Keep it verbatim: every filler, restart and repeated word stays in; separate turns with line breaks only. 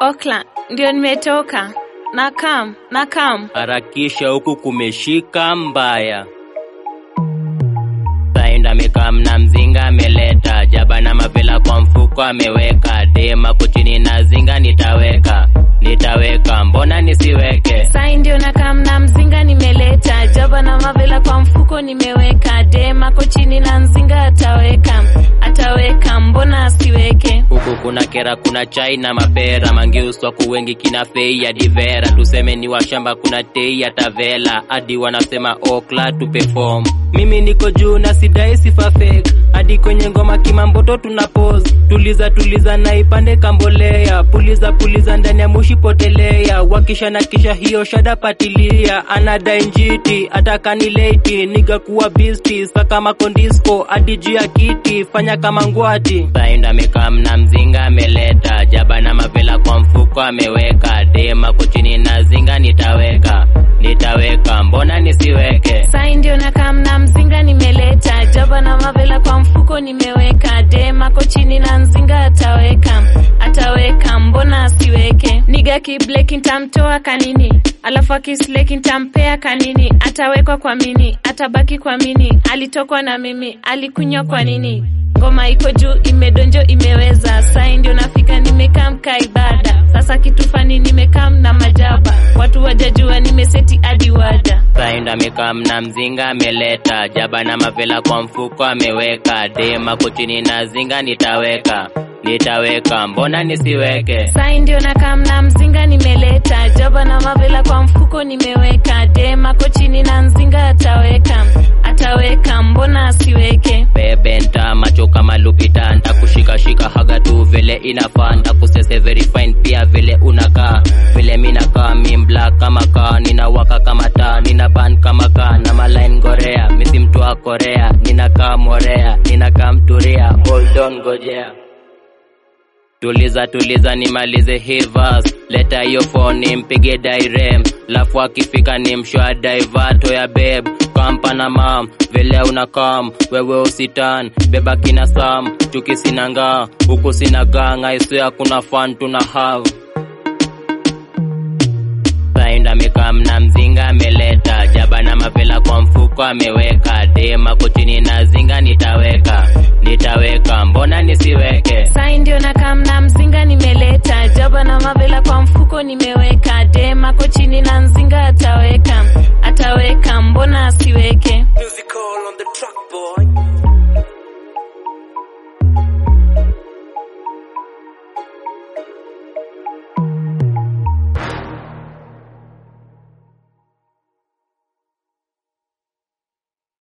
Okla, ndio nimetoka. Nakam, nakam.
Harakisha huku kumeshika mbaya. Sainda mekam na mzinga ameleta. Jaba na mavela kwa mfuko ameweka. Dema kuchini na zinga nitaweka. Nitaweka, mbona nisiweke?
Sai ndio nakam na mzinga nimeleta. Jaba na mavela kwa mfuko nimeweka. Dema kuchini na mzinga ataweka. Ataweka, mbona asiweke?
Huku kuna kera, kuna chai na mapera. Mangiuswa kuwengi kina fei ya divera. Tuseme ni washamba kuna tei ya tavela. Adi wanasema Okla to perform. Mimi niko juu na sidai sifa fake. Adi kwenye ngoma kimamboto tunapose. Tuliza tuliza na ipande kambolea. Puliza puliza ndani ya mushi potelea. Wakisha na kisha hiyo shada patilia. Anadai njiti, atakani lady. Niga kuwa beastie, saka makondisco. Adi juu ya kiti, fanya kama ngwati. Sainda mekam na mzinga ameleta. Jaba na mavela kwa mfuko ameweka. Dema kuchini na zinga nitaweka. Nitaweka, mbona nisiweke?
Sai ndio nakam na mzinga nimeleta. Jaba na mavela kwa mfuko nimeweka. Dema kuchini na mzinga ataweka. Ataweka, mbona asiweke? Niga kibleki nitamtoa kanini. Alafu akisleki nitampea kanini. Atawekwa kwa mini, atabaki kwa mini. Alitokwa na mimi, alikunywa kwa nini? Ngoma iko juu, imedonjo imeweza. Sai ndio nafika nimekam kaibada. Sasa kitu fani nimekam na majaba. Watu wajajua nimeseti adi wada.
Sainda mekam na mzinga ameleta. Jaba na mavela kwa mfuko ameweka. Dema kuchini na zinga nitaweka. Nitaweka, mbona nisiweke?
Sai ndio nakam na mzinga nimeleta. Jaba na mavela kwa mfuko nimeweka. Dema kuchini na mzinga ataweka. Ataweka, mbona asiweke?
Bebe nta macho kama Lupita. Nta kushika shika haga tu vile inafaa. Nta kusese very fine pia vile unakaa. Vile minakaa mimbla kama kaa. Nina waka kama taa, nina ban kama kaa. Na maline gorea, misi mtu wa Korea. Nina kaa morea, nina kaa mturia. Hold on gojea. Tuliza tuliza nimalize hivas. Leta hiyo phone mpige direm. Lafu akifika ni mshwa diverto ya babe. Kampa na mam, vile unakam. Wewe usitan, beba kina sam. Chuki sinanga, huku sinaganga. Iswea kuna fun tuna have. Sainda mekam na mzinga ameleta. Jaba na mavela kwa mfuko ameweka. Dema kuchini na zinga nitaweka. Nitaweka, mbona nisiweke?
Sai ndio nakam na mzinga nimeleta. Jaba na mavela kwa mfuko nimeweka. Dema kuchini na mzinga ataweka. Ataweka, mbona asiweke?
Musical.